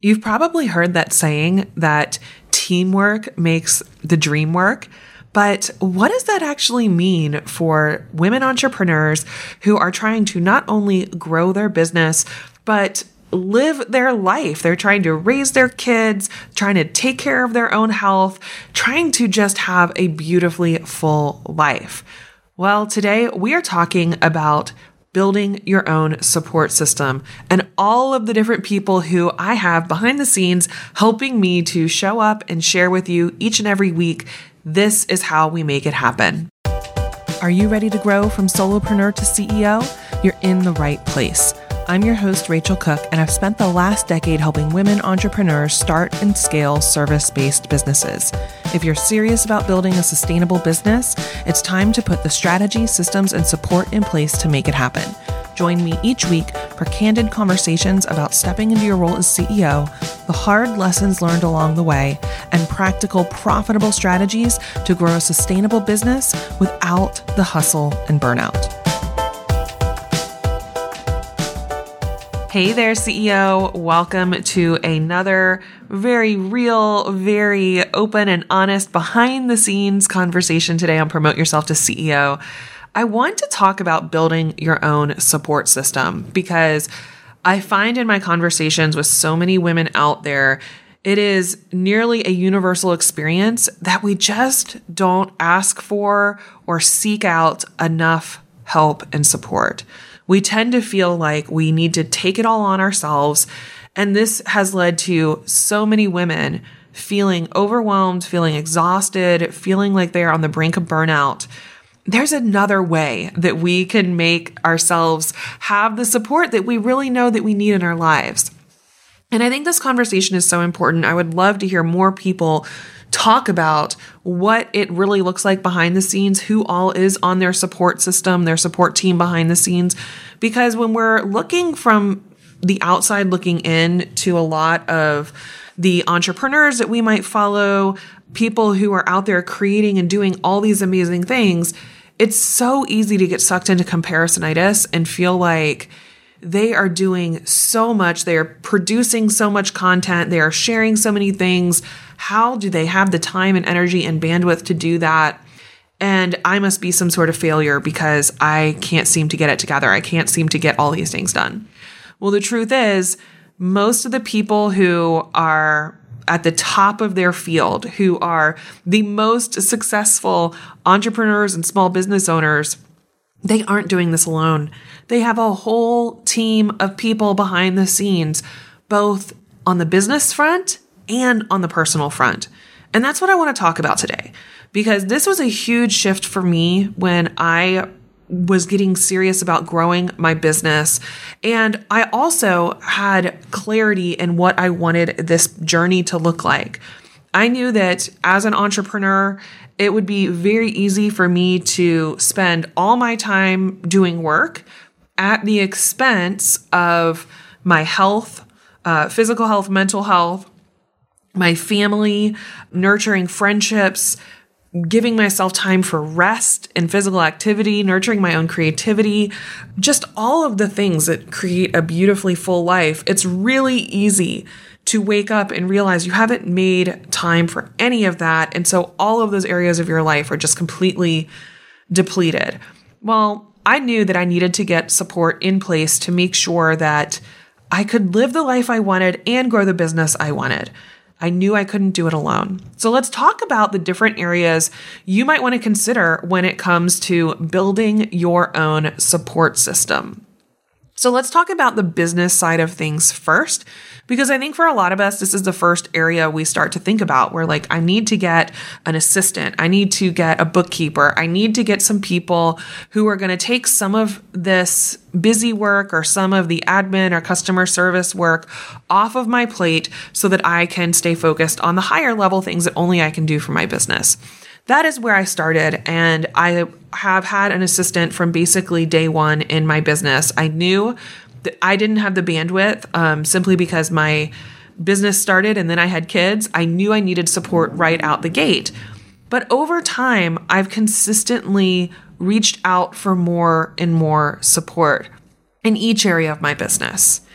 You've probably heard that saying that teamwork makes the dream work. But what does that actually mean for women entrepreneurs who are trying to not only grow their business, but live their life? They're trying to raise their kids, trying to take care of their own health, trying to just have a beautifully full life. Well, today we are talking about building your own support system and all of the different people who I have behind the scenes helping me to show up and share with you each and every week. This is how we make it happen. Are you ready to grow from solopreneur to CEO? You're in the right place. I'm your host, Rachel Cook, and I've spent the last decade helping women entrepreneurs start and scale service-based businesses. If you're serious about building a sustainable business, it's time to put the strategy, systems, and support in place to make it happen. Join me each week for candid conversations about stepping into your role as CEO, the hard lessons learned along the way, and practical, profitable strategies to grow a sustainable business without the hustle and burnout. Hey there, CEO. Welcome to another very real, very open and honest behind the scenes conversation today on Promote Yourself to CEO. I want to talk about building your own support system because I find in my conversations with so many women out there, it is nearly a universal experience that we just don't ask for or seek out enough help and support. We tend to feel like we need to take it all on ourselves. And this has led to so many women feeling overwhelmed, feeling exhausted, feeling like they are on the brink of burnout. There's another way that we can make ourselves have the support that we really know that we need in our lives. And I think this conversation is so important. I would love to hear more people talk about what it really looks like behind the scenes, who all is on their support system, their support team behind the scenes. Because when we're looking from the outside looking in to a lot of the entrepreneurs that we might follow, people who are out there creating and doing all these amazing things, it's so easy to get sucked into comparisonitis and feel like they are doing so much. They are producing so much content. They are sharing so many things. How do they have the time and energy and bandwidth to do that? And I must be some sort of failure because I can't seem to get it together. I can't seem to get all these things done. Well, the truth is, most of the people who are at the top of their field, who are the most successful entrepreneurs and small business owners, they aren't doing this alone. They have a whole team of people behind the scenes, both on the business front and on the personal front. And that's what I want to talk about today, because this was a huge shift for me when I was getting serious about growing my business. And I also had clarity in what I wanted this journey to look like. I knew that as an entrepreneur, it would be very easy for me to spend all my time doing work at the expense of my health, physical health, mental health, my family, nurturing friendships, giving myself time for rest and physical activity, nurturing my own creativity, just all of the things that create a beautifully full life. It's really easy to wake up and realize you haven't made time for any of that. And so all of those areas of your life are just completely depleted. Well, I knew that I needed to get support in place to make sure that I could live the life I wanted and grow the business I wanted. I knew I couldn't do it alone. So let's talk about the different areas you might want to consider when it comes to building your own support system. So let's talk about the business side of things first, because I think for a lot of us, this is the first area we start to think about. We're like, I need to get an assistant. I need to get a bookkeeper. I need to get some people who are going to take some of this busy work or some of the admin or customer service work off of my plate so that I can stay focused on the higher level things that only I can do for my business. That is where I started, and I have had an assistant from basically day one in my business. I knew that I didn't have the bandwidth simply because my business started and then I had kids. I knew I needed support right out the gate. But over time, I've consistently reached out for more and more support in each area of my business.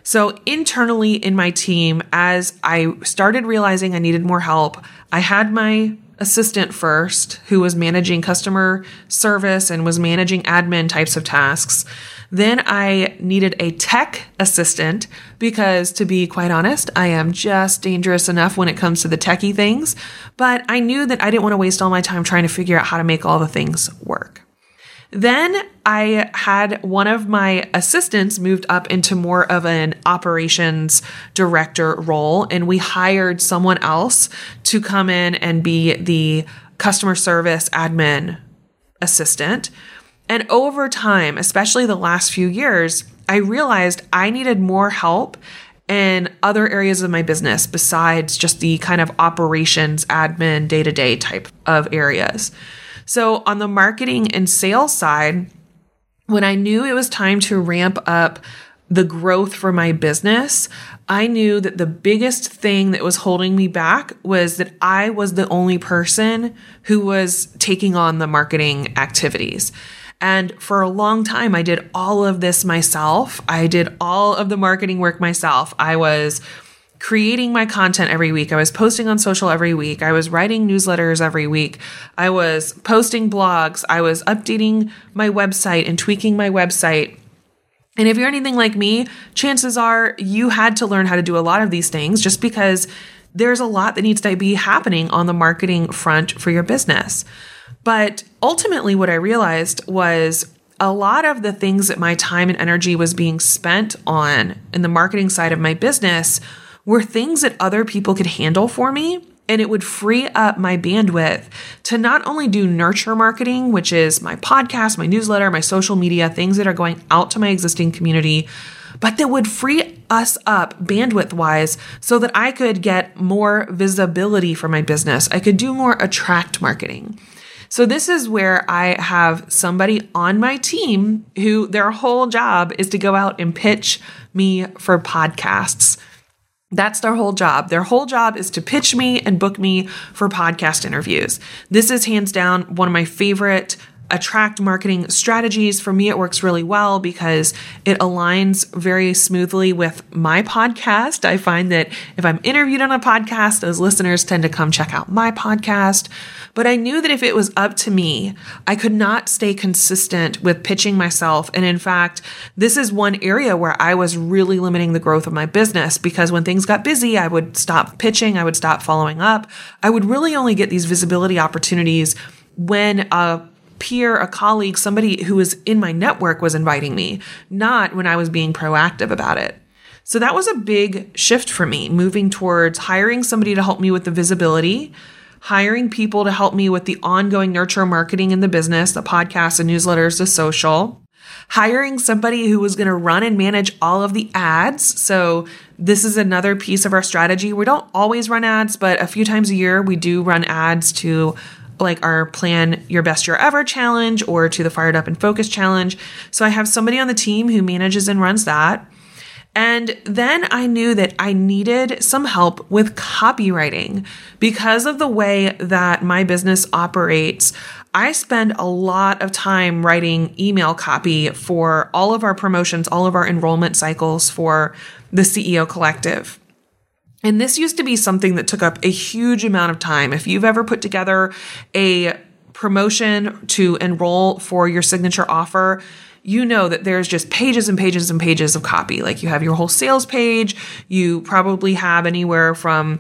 So internally in my team, as I started realizing I needed more help, I had my assistant first, who was managing customer service and was managing admin types of tasks. Then I needed a tech assistant because, to be quite honest, I am just dangerous enough when it comes to the techie things. But I knew that I didn't want to waste all my time trying to figure out how to make all the things work. Then I had one of my assistants moved up into more of an operations director role, and we hired someone else to come in and be the customer service admin assistant. And over time, especially the last few years, I realized I needed more help in other areas of my business besides just the kind of operations, admin, day-to-day type of areas. So on the marketing and sales side, when I knew it was time to ramp up the growth for my business, I knew that the biggest thing that was holding me back was that I was the only person who was taking on the marketing activities. And for a long time, I did all of this myself. I did all of the marketing work myself. I was creating my content every week. I was posting on social every week. I was writing newsletters every week. I was posting blogs. I was updating my website and tweaking my website. And if you're anything like me, chances are you had to learn how to do a lot of these things just because there's a lot that needs to be happening on the marketing front for your business. But ultimately, what I realized was a lot of the things that my time and energy was being spent on in the marketing side of my business were things that other people could handle for me. And it would free up my bandwidth to not only do nurture marketing, which is my podcast, my newsletter, my social media, things that are going out to my existing community, but that would free us up bandwidth wise so that I could get more visibility for my business. I could do more attract marketing. So this is where I have somebody on my team who their whole job is to go out and pitch me for podcasts. That's their whole job. Their whole job is to pitch me and book me for podcast interviews. This is hands down one of my favorite attract marketing strategies. For me, it works really well because it aligns very smoothly with my podcast. I find that if I'm interviewed on a podcast, those listeners tend to come check out my podcast. But I knew that if it was up to me, I could not stay consistent with pitching myself. And in fact, this is one area where I was really limiting the growth of my business because when things got busy, I would stop pitching. I would stop following up. I would really only get these visibility opportunities when a peer, a colleague, somebody who was in my network was inviting me, not when I was being proactive about it. So that was a big shift for me, moving towards hiring somebody to help me with the visibility, hiring people to help me with the ongoing nurture marketing in the business, the podcasts and newsletters, the social, hiring somebody who was going to run and manage all of the ads. So this is another piece of our strategy. We don't always run ads, but a few times a year we do run ads to like our Plan Your Best Year Ever challenge or to the Fired Up and Focused challenge. So I have somebody on the team who manages and runs that. And then I knew that I needed some help with copywriting because of the way that my business operates. I spend a lot of time writing email copy for all of our promotions, all of our enrollment cycles for the CEO Collective. And this used to be something that took up a huge amount of time. If you've ever put together a promotion to enroll for your signature offer, you know that there's just pages and pages and pages of copy. Like you have your whole sales page. You probably have anywhere from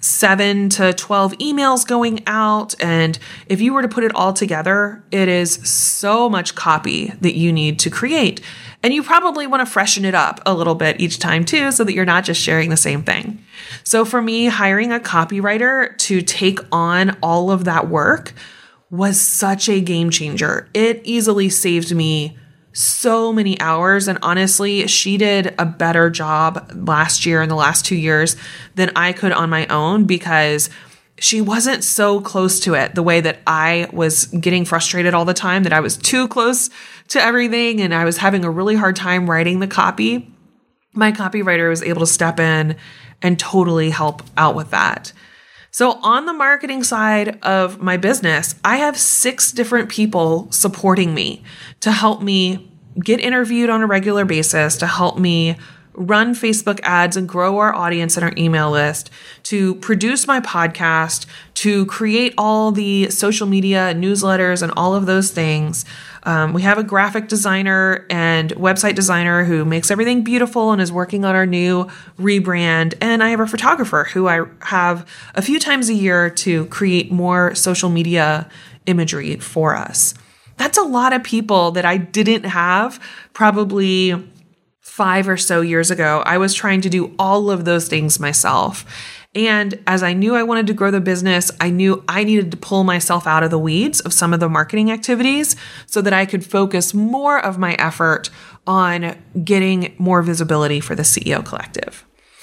7 to 12 emails going out. And if you were to put it all together, it is so much copy that you need to create. And you probably want to freshen it up a little bit each time too, so that you're not just sharing the same thing. So for me, hiring a copywriter to take on all of that work was such a game changer. It easily saved me so many hours. And honestly, she did a better job last year and the last 2 years than I could on my own because she wasn't so close to it the way that I was getting frustrated all the time, that I was too close to everything and I was having a really hard time writing the copy. My copywriter was able to step in and totally help out with that. So on the marketing side of my business, I have 6 different people supporting me to help me get interviewed on a regular basis, to help me run Facebook ads and grow our audience and our email list, to produce my podcast, to create all the social media newsletters and all of those things. We have a graphic designer and website designer who makes everything beautiful and is working on our new rebrand. And I have a photographer who I have a few times a year to create more social media imagery for us. That's a lot of people that I didn't have probably 5 or so years ago. I was trying to do all of those things myself. And as I knew I wanted to grow the business, I knew I needed to pull myself out of the weeds of some of the marketing activities so that I could focus more of my effort on getting more visibility for the CEO Collective.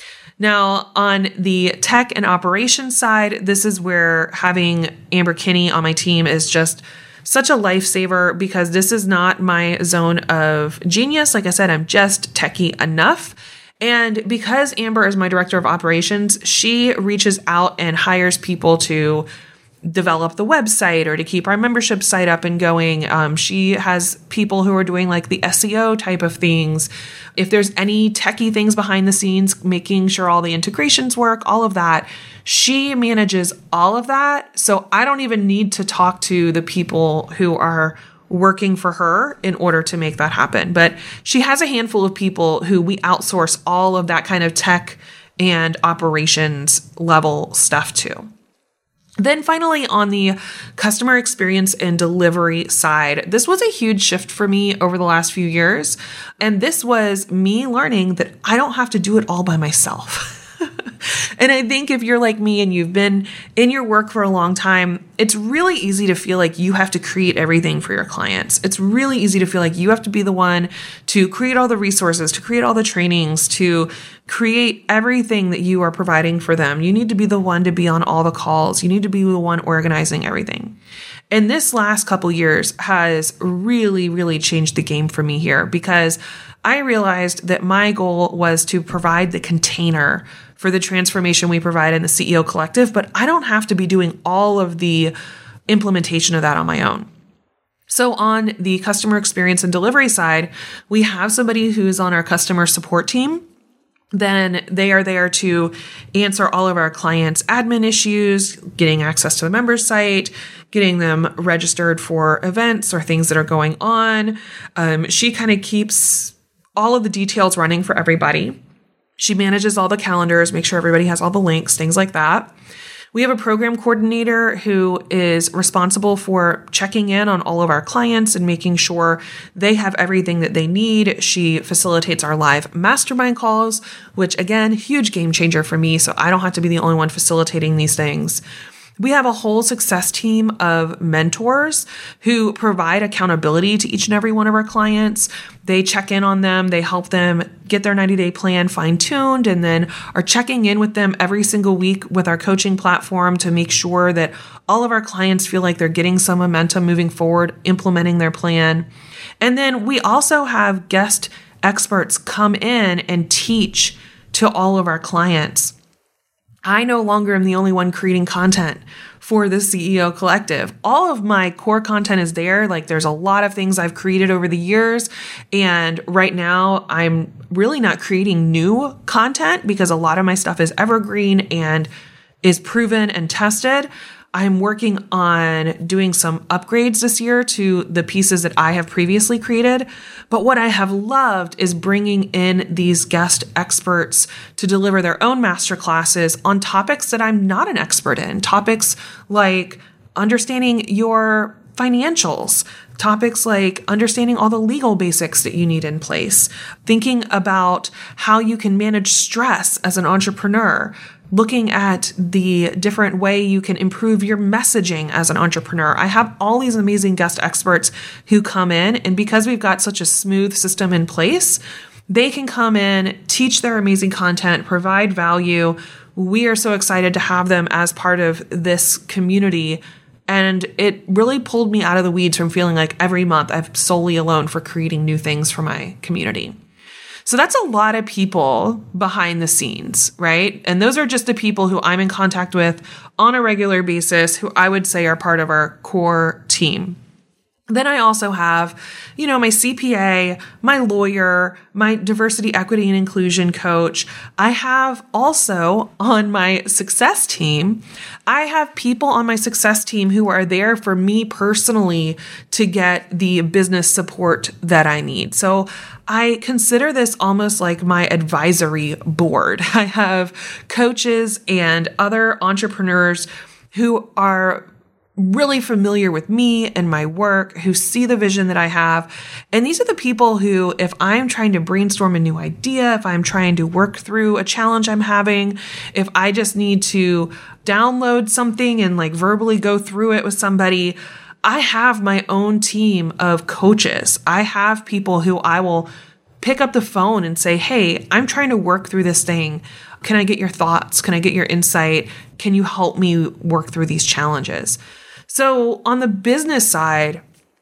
Now, on the tech and operations side, this is where having Amber Kinney on my team is just such a lifesaver, because this is not my zone of genius. Like I said, I'm just techie enough. And because Amber is my director of operations, she reaches out and hires people to develop the website or to keep our membership site up and going. She has people who are doing like the SEO type of things. If there's any techie things behind the scenes, making sure all the integrations work, all of that, she manages all of that. So I don't even need to talk to the people who are working for her in order to make that happen. But she has a handful of people who we outsource all of that kind of tech and operations level stuff to. Then finally, on the customer experience and delivery side, this was a huge shift for me over the last few years. And this was me learning that I don't have to do it all by myself. And I think if you're like me and you've been in your work for a long time, it's really easy to feel like you have to create everything for your clients. It's really easy to feel like you have to be the one to create all the resources, to create all the trainings, to create everything that you are providing for them. You need to be the one to be on all the calls. You need to be the one organizing everything. And this last couple years has really, really changed the game for me here, because I realized that my goal was to provide the container for the transformation we provide in the CEO Collective, but I don't have to be doing all of the implementation of that on my own. So on the customer experience and delivery side, we have somebody who's on our customer support team. Then they are there to answer all of our clients' admin issues, getting access to the member site, getting them registered for events or things that are going on. She kind of keeps all of the details running for everybody. She manages all the calendars, make sure everybody has all the links, things like that. We have a program coordinator who is responsible for checking in on all of our clients and making sure they have everything that they need. She facilitates our live mastermind calls, which again, huge game changer for me. So I don't have to be the only one facilitating these things. We have a whole success team of mentors who provide accountability to each and every one of our clients. They check in on them. They help them get their 90-day plan fine-tuned, and then are checking in with them every single week with our coaching platform to make sure that all of our clients feel like they're getting some momentum moving forward, implementing their plan. And then we also have guest experts come in and teach to all of our clients. I no longer am the only one creating content for the CEO Collective. All of my core content is there. Like, there's a lot of things I've created over the years. And right now I'm really not creating new content because a lot of my stuff is evergreen and is proven and tested. I'm working on doing some upgrades this year to the pieces that I have previously created. But what I have loved is bringing in these guest experts to deliver their own masterclasses on topics that I'm not an expert in. Topics like understanding your financials, topics like understanding all the legal basics that you need in place, thinking about how you can manage stress as an entrepreneur, looking at the different way you can improve your messaging as an entrepreneur. I have all these amazing guest experts who come in, and because we've got such a smooth system in place, they can come in, teach their amazing content, provide value. We are so excited to have them as part of this community. And it really pulled me out of the weeds from feeling like every month I'm solely alone for creating new things for my community. So that's a lot of people behind the scenes, right? And those are just the people who I'm in contact with on a regular basis, who I would say are part of our core team. Then I also have, my CPA, my lawyer, my diversity, equity, and inclusion coach. I have also on my success team, I have people on my success team who are there for me personally to get the business support that I need. So I consider this almost like my advisory board. I have coaches and other entrepreneurs who are really familiar with me and my work, who see the vision that I have. And these are the people who, if I'm trying to brainstorm a new idea, if I'm trying to work through a challenge I'm having, if I just need to download something and like verbally go through it with somebody, I have my own team of coaches. I have people who I will pick up the phone and say, hey, I'm trying to work through this thing. Can I get your thoughts? Can I get your insight? Can you help me work through these challenges? So on the business side,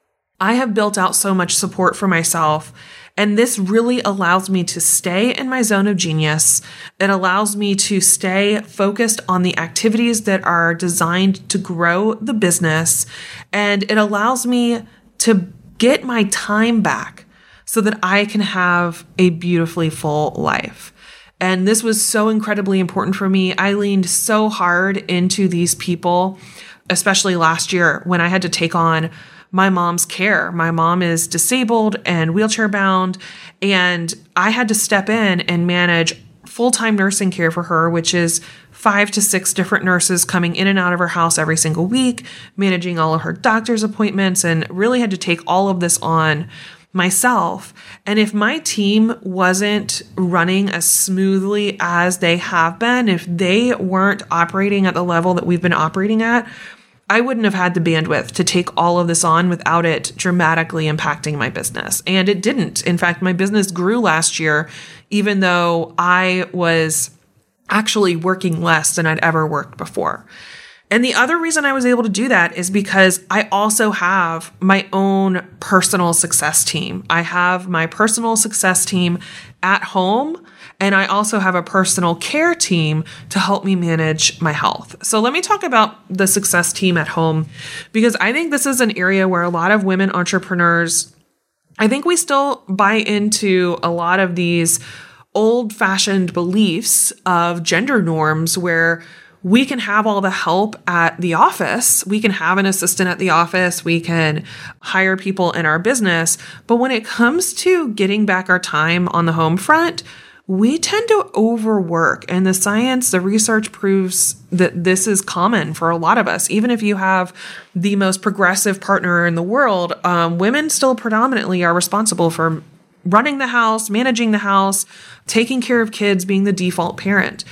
I have built out so much support for myself, and this really allows me to stay in my zone of genius. It allows me to stay focused on the activities that are designed to grow the business, and it allows me to get my time back so that I can have a beautifully full life. And this was so incredibly important for me. I leaned so hard into these people, especially last year when I had to take on my mom's care. My mom is disabled and wheelchair bound, and I had to step in and manage full-time nursing care for her, which is 5 to 6 different nurses coming in and out of her house every single week, managing all of her doctor's appointments, and really had to take all of this on myself. And if my team wasn't running as smoothly as they have been, if they weren't operating at the level that we've been operating at, I wouldn't have had the bandwidth to take all of this on without it dramatically impacting my business. And it didn't. In fact, my business grew last year, even though I was actually working less than I'd ever worked before. And the other reason I was able to do that is because I also have my own personal success team. I have my personal success team at home, and I also have a personal care team to help me manage my health. So let me talk about the success team at home, because I think this is an area where a lot of women entrepreneurs, I think we still buy into a lot of these old-fashioned beliefs of gender norms where we can have all the help at the office. We can have an assistant at the office. We can hire people in our business. But when it comes to getting back our time on the home front, we tend to overwork. And the research proves that this is common for a lot of us. Even if you have the most progressive partner in the world, women still predominantly are responsible for running the house, managing the house, taking care of kids, being the default parent.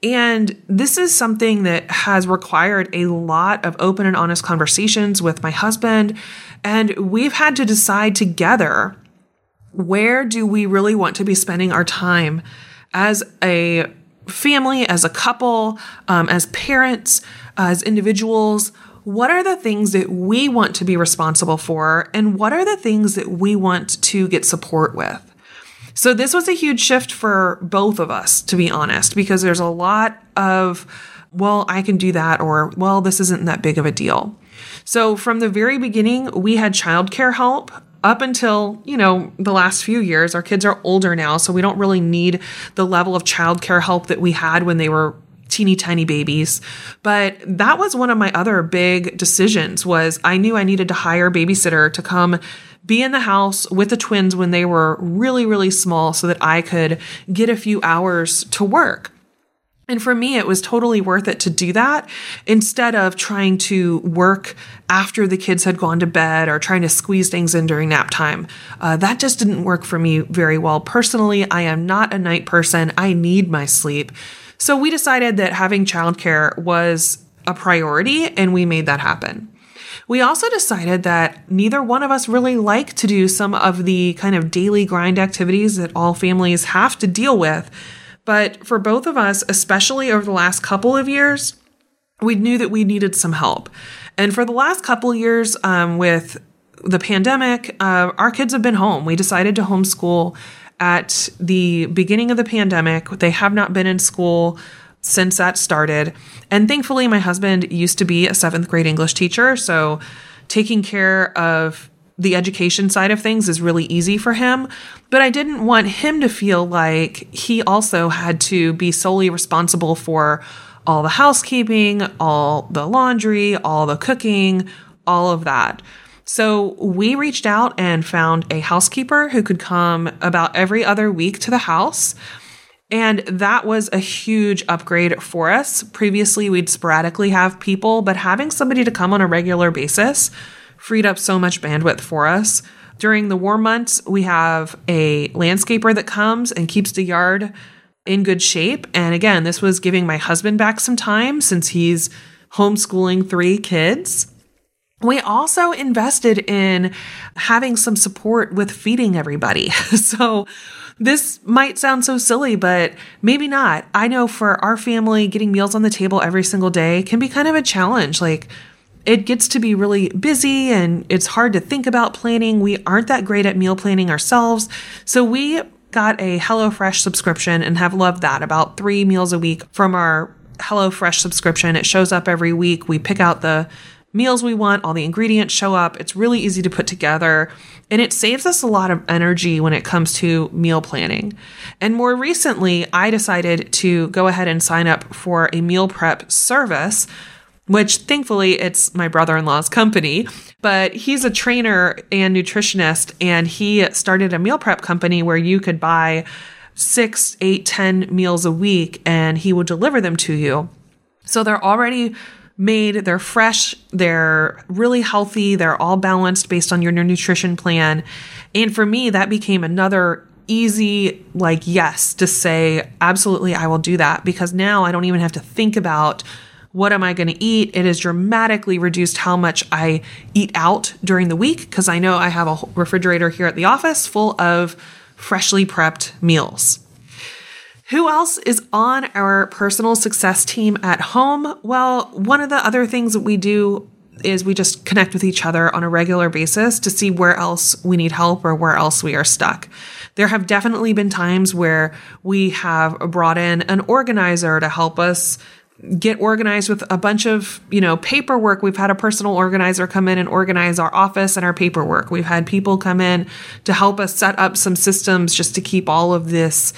And this is something that has required a lot of open and honest conversations with my husband. And we've had to decide together, where do we really want to be spending our time as a family, as a couple, as parents, as individuals? What are the things that we want to be responsible for? And what are the things that we want to get support with? So this was a huge shift for both of us, to be honest, because there's a lot of, well, I can do that, or, well, this isn't that big of a deal. So from the very beginning, we had childcare help up until, the last few years. Our kids are older now, so we don't really need the level of childcare help that we had when they were teeny tiny babies. But that was one of my other big decisions. Was I knew I needed to hire a babysitter to come be in the house with the twins when they were really, really small so that I could get a few hours to work. And for me, it was totally worth it to do that instead of trying to work after the kids had gone to bed or trying to squeeze things in during nap time. That just didn't work for me very well. Personally, I am not a night person. I need my sleep. So we decided that having childcare was a priority, and we made that happen. We also decided that neither one of us really like to do some of the kind of daily grind activities that all families have to deal with. But for both of us, especially over the last couple of years, we knew that we needed some help. And for the last couple of years with the pandemic, our kids have been home. We decided to homeschool at the beginning of the pandemic. They have not been in school since that started. And thankfully, my husband used to be a 7th grade English teacher. So taking care of the education side of things is really easy for him, but I didn't want him to feel like he also had to be solely responsible for all the housekeeping, all the laundry, all the cooking, all of that. So we reached out and found a housekeeper who could come about every other week to the house. And that was a huge upgrade for us. Previously, we'd sporadically have people, but having somebody to come on a regular basis freed up so much bandwidth for us. During the warm months, we have a landscaper that comes and keeps the yard in good shape. And again, this was giving my husband back some time since he's homeschooling 3 kids. We also invested in having some support with feeding everybody. So this might sound so silly, but maybe not. I know for our family, getting meals on the table every single day can be kind of a challenge. Like, it gets to be really busy and it's hard to think about planning. We aren't that great at meal planning ourselves. So we got a HelloFresh subscription and have loved that. About 3 meals a week from our HelloFresh subscription. It shows up every week. We pick out the meals we want. All the ingredients show up. It's really easy to put together. And it saves us a lot of energy when it comes to meal planning. And more recently, I decided to go ahead and sign up for a meal prep service, which thankfully it's my brother-in-law's company, but he's a trainer and nutritionist, and he started a meal prep company where you could buy 6, 8, 10 meals a week and he would deliver them to you. So they're already made, they're fresh, they're really healthy, they're all balanced based on your nutrition plan. And for me, that became another easy, yes, to say, absolutely, I will do that, because now I don't even have to think about what am I going to eat. It has dramatically reduced how much I eat out during the week, because I know I have a refrigerator here at the office full of freshly prepped meals. Who else is on our personal success team at home? Well, one of the other things that we do is we just connect with each other on a regular basis to see where else we need help or where else we are stuck. There have definitely been times where we have brought in an organizer to help us get organized with a bunch of, paperwork. We've had a personal organizer come in and organize our office and our paperwork. We've had people come in to help us set up some systems just to keep all of this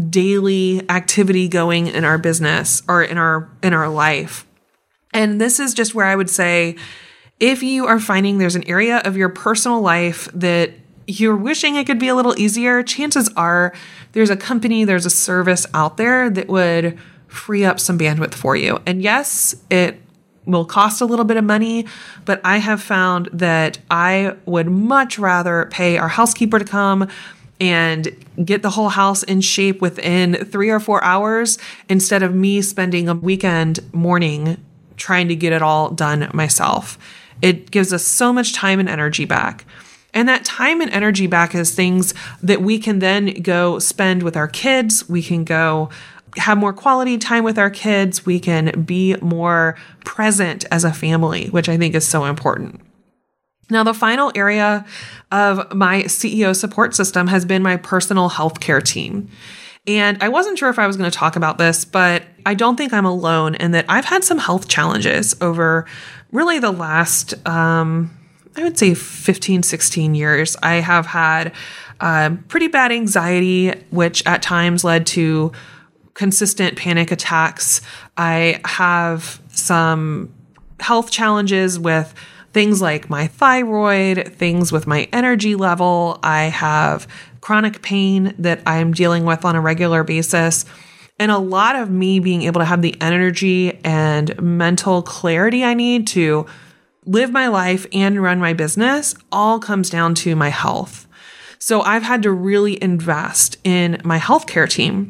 daily activity going in our business or in our life. And this is just where I would say, if you are finding there's an area of your personal life that you're wishing it could be a little easier, chances are there's a company, there's a service out there that would free up some bandwidth for you. And yes, it will cost a little bit of money, but I have found that I would much rather pay our housekeeper to come and get the whole house in shape within 3 or 4 hours instead of me spending a weekend morning trying to get it all done myself. It gives us so much time and energy back. And that time and energy back is things that we can then go spend with our kids. We can go have more quality time with our kids. We can be more present as a family, which I think is so important. Now, the final area of my CEO support system has been my personal healthcare team. And I wasn't sure if I was going to talk about this, but I don't think I'm alone in that I've had some health challenges over really the last, I would say 15, 16 years. I have had pretty bad anxiety, which at times led to consistent panic attacks. I have some health challenges with things like my thyroid, things with my energy level. I have chronic pain that I'm dealing with on a regular basis. And a lot of me being able to have the energy and mental clarity I need to live my life and run my business all comes down to my health. So I've had to really invest in my healthcare team.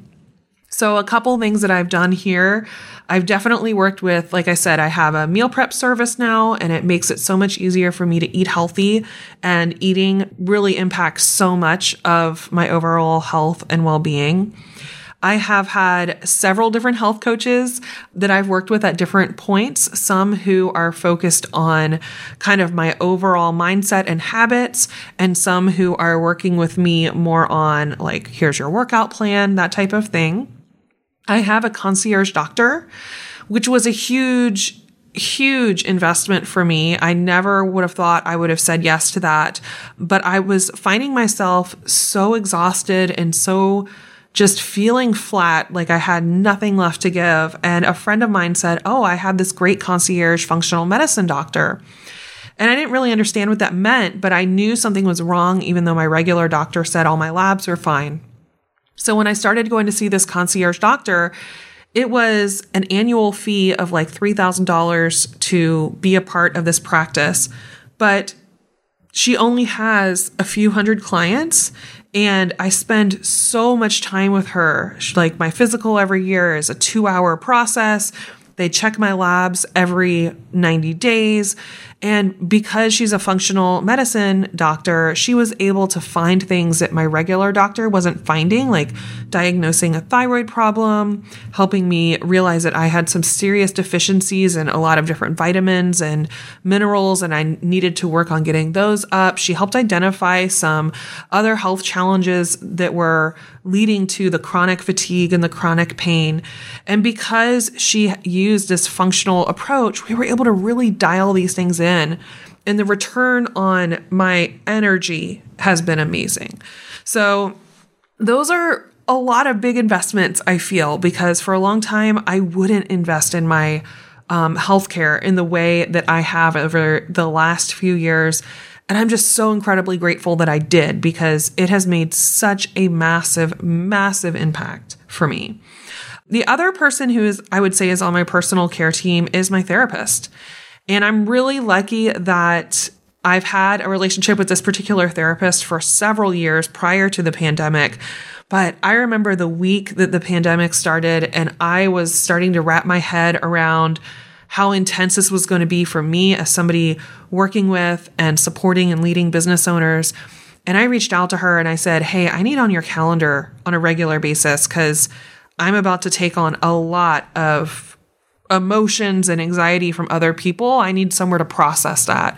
So a couple things that I've done here, I've definitely worked with, like I said, I have a meal prep service now, and it makes it so much easier for me to eat healthy, and eating really impacts so much of my overall health and well-being. I have had several different health coaches that I've worked with at different points, some who are focused on kind of my overall mindset and habits, and some who are working with me more on here's your workout plan, that type of thing. I have a concierge doctor, which was a huge huge investment for me. I never would have thought I would have said yes to that, but I was finding myself so exhausted and so just feeling flat, like I had nothing left to give. And a friend of mine said, "Oh, I had this great concierge functional medicine doctor." And I didn't really understand what that meant, but I knew something was wrong, even though my regular doctor said all my labs were fine. So when I started going to see this concierge doctor, it was an annual fee of like $3,000 to be a part of this practice, but she only has a few hundred clients, and I spend so much time with her. Like, my physical every year is a 2-hour process. They check my labs every 90 days. And because she's a functional medicine doctor, she was able to find things that my regular doctor wasn't finding, like diagnosing a thyroid problem, helping me realize that I had some serious deficiencies in a lot of different vitamins and minerals, and I needed to work on getting those up. She helped identify some other health challenges that were leading to the chronic fatigue and the chronic pain. And because she used this functional approach, we were able to really dial these things in. And the return on my energy has been amazing. So those are a lot of big investments, I feel, because for a long time, I wouldn't invest in my healthcare in the way that I have over the last few years. And I'm just so incredibly grateful that I did, because it has made such a massive, massive impact for me. The other person who I would say is on my personal care team is my therapist. And I'm really lucky that I've had a relationship with this particular therapist for several years prior to the pandemic. But I remember the week that the pandemic started, and I was starting to wrap my head around how intense this was going to be for me as somebody working with and supporting and leading business owners. And I reached out to her and I said, "Hey, I need on your calendar on a regular basis, because I'm about to take on a lot of emotions and anxiety from other people. I need somewhere to process that."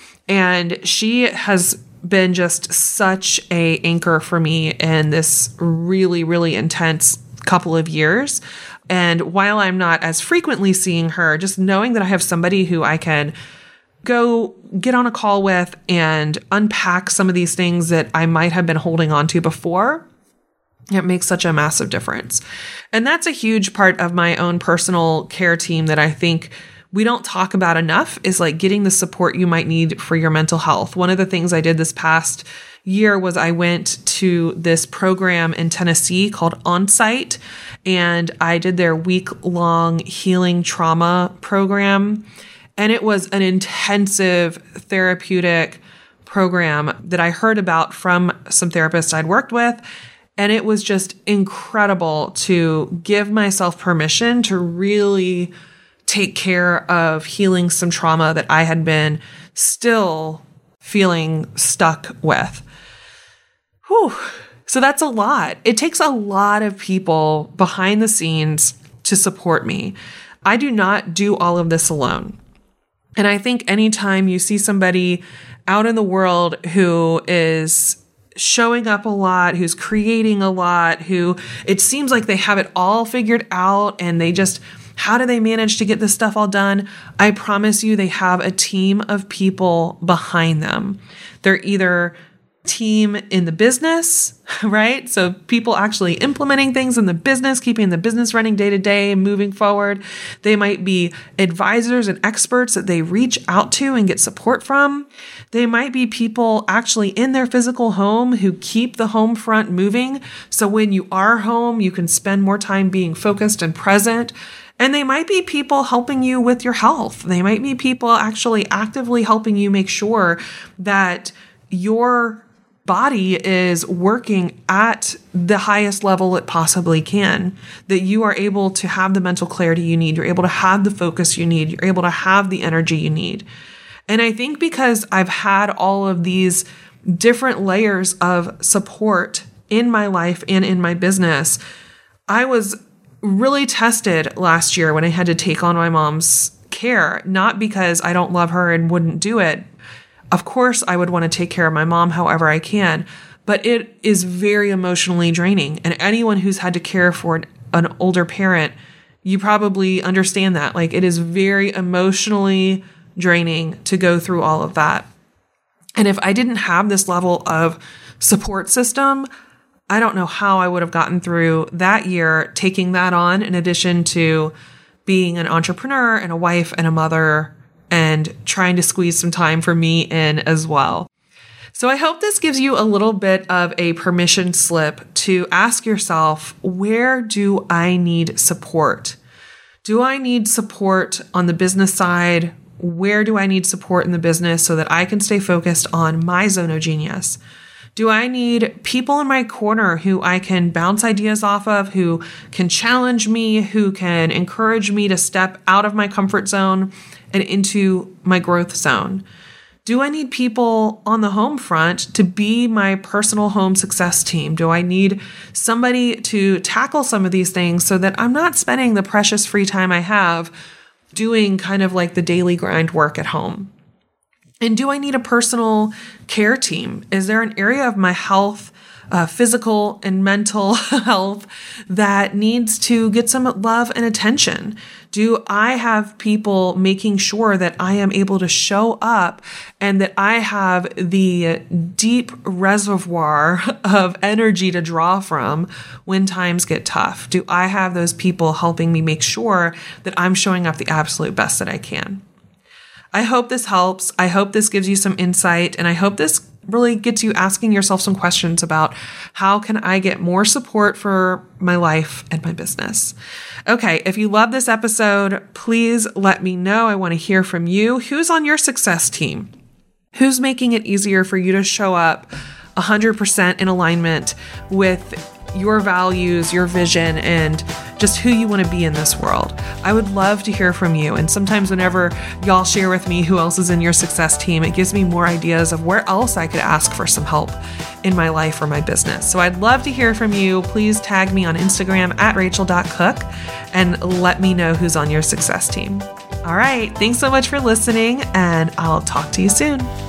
And she has been just such an anchor for me in this really, really intense couple of years. And while I'm not as frequently seeing her, just knowing that I have somebody who I can go get on a call with and unpack some of these things that I might have been holding on to before, it makes such a massive difference. And that's a huge part of my own personal care team that I think we don't talk about enough, is like getting the support you might need for your mental health. One of the things I did this past year was I went to this program in Tennessee called Onsite, and I did their week-long healing trauma program. And it was an intensive therapeutic program that I heard about from some therapists I'd worked with. And it was just incredible to give myself permission to really take care of healing some trauma that I had been still feeling stuck with. Whew. So that's a lot. It takes a lot of people behind the scenes to support me. I do not do all of this alone. And I think anytime you see somebody out in the world who is showing up a lot, who's creating a lot, who it seems like they have it all figured out and they just, how do they manage to get this stuff all done? I promise you, they have a team of people behind them. They're either team in the business, right? So people actually implementing things in the business, keeping the business running day to day and moving forward. They might be advisors and experts that they reach out to and get support from. They might be people actually in their physical home who keep the home front moving. So when you are home, you can spend more time being focused and present. And they might be people helping you with your health. They might be people actually actively helping you make sure that your body is working at the highest level it possibly can, that you are able to have the mental clarity you need, you're able to have the focus you need, you're able to have the energy you need. And I think because I've had all of these different layers of support in my life and in my business, I was really tested last year when I had to take on my mom's care, not because I don't love her and wouldn't do it. Of course, I would want to take care of my mom however I can, but it is very emotionally draining. And anyone who's had to care for an older parent, You probably understand that. Like, it is very emotionally draining to go through all of that. And if I didn't have this level of support system, I don't know how I would have gotten through that year, taking that on in addition to being an entrepreneur and a wife and a mother and trying to squeeze some time for me in as well. So I hope this gives you a little bit of a permission slip to ask yourself, where do I need support? Do I need support on the business side? Where do I need support in the business so that I can stay focused on my zone of genius? Do I need people in my corner who I can bounce ideas off of, who can challenge me, who can encourage me to step out of my comfort zone and into my growth zone? Do I need people on the home front to be my personal home success team? Do I need somebody to tackle some of these things so that I'm not spending the precious free time I have doing kind of like the daily grind work at home? And do I need a personal care team? Is there an area of my health, physical and mental health, that needs to get some love and attention? Do I have people making sure that I am able to show up and that I have the deep reservoir of energy to draw from when times get tough? Do I have those people helping me make sure that I'm showing up the absolute best that I can? I hope this helps. I hope this gives you some insight, and I hope this really gets you asking yourself some questions about how can I get more support for my life and my business. Okay, if you love this episode, please let me know. I want to hear from you. Who's on your success team? Who's making it easier for you to show up 100% in alignment with your values, your vision, and just who you want to be in this world? I would love to hear from you. And sometimes whenever y'all share with me who else is in your success team, it gives me more ideas of where else I could ask for some help in my life or my business. So I'd love to hear from you. Please tag me on Instagram at Rachel.cook and let me know who's on your success team. All right. Thanks so much for listening, and I'll talk to you soon.